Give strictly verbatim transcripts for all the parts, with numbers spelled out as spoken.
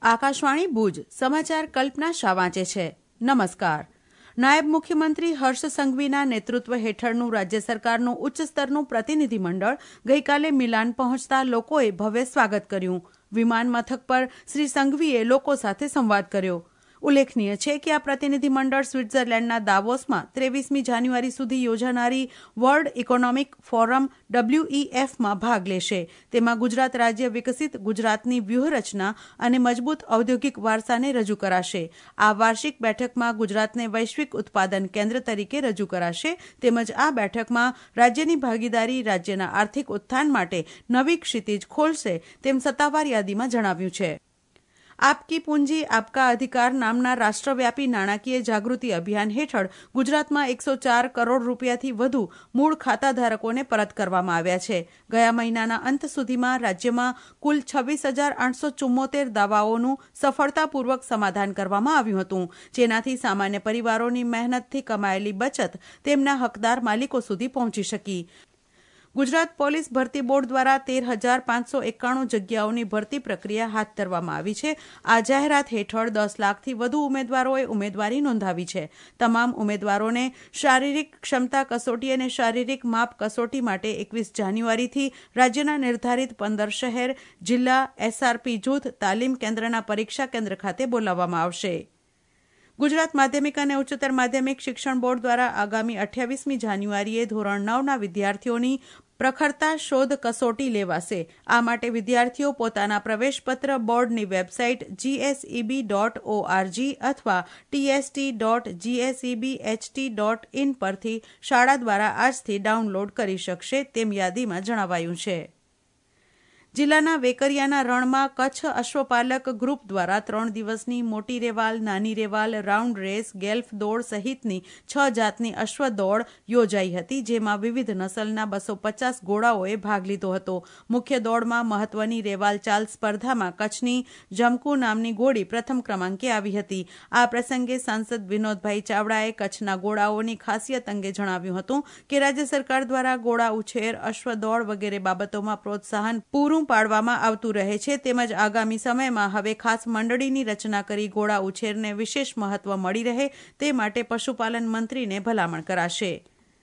આકાશવાણી ભુજ સમાચાર કલ્પના શાહ વાંચે છે. નમસ્કાર. નાયબ મુખ્યમંત્રી હર્ષ સંઘવીના નેતૃત્વ હેઠળનું રાજ્ય સરકારનું ઉચ્ચ સ્તરનું પ્રતિનિધિમંડળ ગઈકાલે મિલાન પહોંચતા લોકોએ ભવ્ય સ્વાગત કર્યું. વિમાન મથક પર શ્રી સંઘવીએ લોકો સાથે સંવાદ કર્યો. ઉલ્લેખનીય છે કે આ પ્રતિનિધિમંડળ સ્વિટ્ઝરલેન્ડના દાવોસમાં ત્રેવીસમી જાન્યુઆરી સુધી યોજાનારી વર્લ્ડ ઇકોનોમિક ફોરમ ડબલ્યુઈએફમાં ભાગ લેશે. તેમાં ગુજરાત રાજ્ય વિકસિત ગુજરાતની વ્યૂહરચના અને મજબૂત ઔદ્યોગિક વારસાને રજૂ કરાશે. આ વાર્ષિક બેઠકમાં ગુજરાતને વૈશ્વિક ઉત્પાદન કેન્દ્ર તરીકે રજૂ કરાશે. તેમજ આ બેઠકમાં રાજ્યની ભાગીદારી રાજ્યના આર્થિક ઉત્થાન માટે નવી ક્ષિતિજ ખોલશે તેમ સત્તાવાર યાદીમાં જણાવ્યું છે. આપકી પૂંજી આપકા અધિકાર નામના રાષ્ટ્રવ્યાપી નાણાકીય જાગૃતિ અભિયાન હેઠળ ગુજરાતમાં એકસો ચાર કરોડ રૂપિયાથી વધુ મૂળ ખાતાધારકોને પરત કરવામાં આવ્યા છે. ગયા મહિનાના અંત સુધીમાં રાજ્યમાં કુલ છવ્વીસ હજાર આઠસો ચુમ્મોતેર દાવાઓનું સફળતાપૂર્વક સમાધાન કરવામાં આવ્યું હતું, જેનાથી સામાન્ય પરિવારોની મહેનતથી કમાયેલી બચત તેમના હકદાર માલિકો સુધી પહોંચી શકી. ગુજરાત પોલીસ ભરતી બોર્ડ દ્વારા તેર હજાર પાંચસો એકાણું જગ્યાઓની ભરતી પ્રક્રિયા હાથ ધરવામાં આવી છે. આ જાહેરાત હેઠળ દસ લાખથી વધુ ઉમેદવારોએ ઉમેદવારી નોંધાવી છે. તમામ ઉમેદવારોને શારીરિક ક્ષમતા કસોટી અને શારીરિક માપ કસોટી માટે એકવીસ જાન્યુઆરીથી રાજ્યના નિર્ધારિત પંદર શહેર, જિલ્લા, એસઆરપી જૂથ, તાલીમ કેન્દ્રના પરીક્ષા કેન્દ્ર ખાતે બોલાવવામાં આવશે. ગુજરાત માધ્યમિક અને ઉચ્ચતર માધ્યમિક શિક્ષણ બોર્ડ દ્વારા આગામી અઠ્યાવીસમી જાન્યુઆરીએ ધોરણ નવના વિદ્યાર્થીઓની પ્રખરતા શોધ કસોટી લેવાશે. આ માટે વિદ્યાર્થીઓ પોતાના પ્રવેશપત્ર બોર્ડની વેબસાઇટ જીએસઈબી ડોટ ઓઆરજી અથવા TST dot GSEBHT dot in પરથી શાળા દ્વારા આજથી ડાઉનલોડ કરી શકશે તેમ યાદીમાં જણાવાયું છે. જિલ્લાના વેકરિયાના રણમાં કચ્છ અશ્વપાલક ગ્રુપ દ્વારા ત્રણ દિવસની મોટી રેવાલ, નાની રેવાલ, રાઉન્ડ રેસ, ગેલ્ફ દોડ સહિતની છ જાતની અશ્વ દોડ યોજાઈ હતી, જેમાં વિવિધ નસલના બસો પચાસ ઘોડાઓએ ભાગ લીધો હતો. મુખ્ય દોડમાં મહત્વની રેવાલ ચાલ સ્પર્ધામાં કચ્છની જમકુ નામની ઘોડી પ્રથમ ક્રમાંકે આવી હતી. આ પ્રસંગે સાંસદ વિનોદભાઈ ચાવડાએ કચ્છના ઘોડાઓની ખાસિયત અંગે જણાવ્યું હતું કે રાજ્ય સરકાર દ્વારા ઘોડા ઉછેર, અશ્વ દોડ વગેરે બાબતોમાં પ્રોત્સાહન પૂરું પાડવામાં આવતું રહે છે. તેમજ આગામી સમયમાં હવે ખાસ મંડળીની રચના કરી ઘોડા ઉછેરને વિશેષ મહત્વ મળી રહે તે માટે પશુપાલન મંત્રીને ભલામણ કરાશે.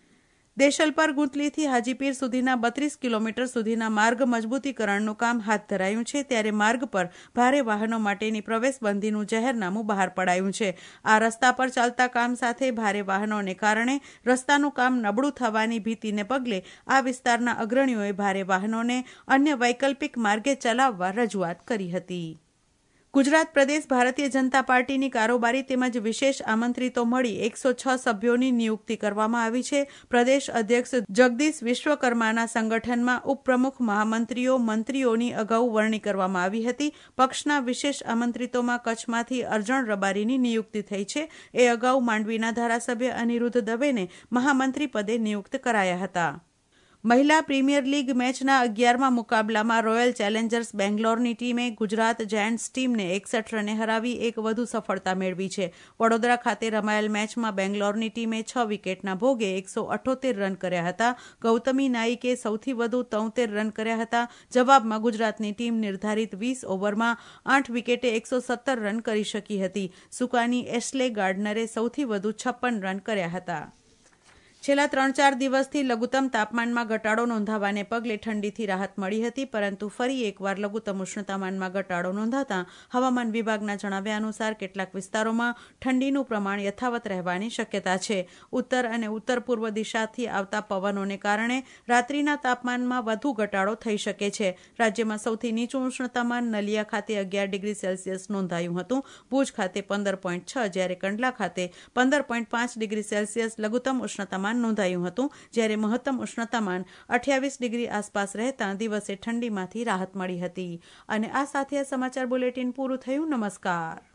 દેશલપર ગુંતલીથી હાજીપીર સુધીના બત્રીસ કિલોમીટર સુધીના માર્ગ મજબૂતીકરણનું કામ હાથ ધરાયું છે, ત્યારે માર્ગ પર ભારે વાહનો માટેની પ્રવેશબંધીનું જાહેરનામું બહાર પડાયું છે. આ રસ્તા પર ચાલતા કામ સાથે ભારે વાહનોને કારણે રસ્તાનું કામ નબળું થવાની ભીતિને પગલે આ વિસ્તારના અગ્રણીઓએ ભારે વાહનોને અન્ય વૈકલ્પિક માર્ગે ચલાવવા રજૂઆત કરી હતી. ગુજરાત પ્રદેશ ભારતીય જનતા પાર્ટીની કારોબારી તેમજ વિશેષ આમંત્રિતો મળી એકસો છ સભ્યોની નિયુક્તિ કરવામાં આવી છે. પ્રદેશ અધ્યક્ષ જગદીશ વિશ્વકર્માના સંગઠનમાં ઉપપ્રમુખ, મહામંત્રીઓ, મંત્રીઓની અગાઉ વરણી કરવામાં આવી હતી. પક્ષના વિશેષ આમંત્રિતોમાં કચ્છમાંથી અરજણ રબારીની નિયુક્તિ થઈ છે. એ અગાઉ માંડવીના ધારાસભ્ય અનિરુદ્ધ દવેને મહામંત્રી પદે નિયુક્ત કરાયા હતા. મહિલા પ્રીમિયર લીગ મેચના અગિયારમા મુકાબલામાં રોયલ ચેલેન્જર્સ બેંગ્લોરની ટીમે ગુજરાત જાયન્ટ્સ ટીમને એકસઠ રને હરાવી એક વધુ સફળતા મેળવી છે. વડોદરા ખાતે રમાયેલ મેચમાં બેંગ્લોરની ટીમે છ વિકેટના ભોગે એકસો અઠ્યોતેર રન કર્યા હતા. ગૌતમી નાઈકે સૌથી વધુ તોતેર રન કર્યા હતા. જવાબમાં ગુજરાતની ટીમ નિર્ધારિત વીસ ઓવરમાં આઠ વિકેટે એકસો સત્તર રન કરી શકી હતી. સુકાની એશ્લે ગાર્ડનરે સૌથી વધુ છપ્પન રન કર્યા હતા. છેલ્લા ત્રણ ચાર દિવસથી લઘુત્તમ તાપમાનમાં ઘટાડો નોંધાવાને પગલે ઠંડીથી રાહત મળી હતી, પરંતુ ફરી એકવાર લઘુત્તમ ઉષ્ણતામાનમાં ઘટાડો નોંધાતા હવામાન વિભાગના જણાવ્યા અનુસાર કેટલાક વિસ્તારોમાં ઠંડીનું પ્રમાણ યથાવત રહેવાની શક્યતા છે. ઉત્તર અને ઉત્તર પૂર્વ દિશાથી આવતા પવનોને કારણે રાત્રિના તાપમાનમાં વધુ ઘટાડો થઈ શકે છે. રાજ્યમાં સૌથી નીચું ઉષ્ણતામાન નલિયા ખાતે અગિયાર ડિગ્રી સેલ્સિયસ નોંધાયું હતું. ભુજ ખાતે પંદર પોઈન્ટ છ, જ્યારે કંડલા ખાતે પંદર પોઈન્ટ પાંચ ડિગ્રી સેલ્સિયસ લઘુત્તમ ઉષ્ણતામાન નોંધાયું હતું, જ્યારે મહત્તમ ઉષ્ણતામાન અઠ્યાવીસ ડિગ્રી આસપાસ રહેતા દિવસે ઠંડીમાંથી રાહત મળી હતી. અને આ સાથે આ સમાચાર બુલેટિન પૂરું થયું. નમસ્કાર.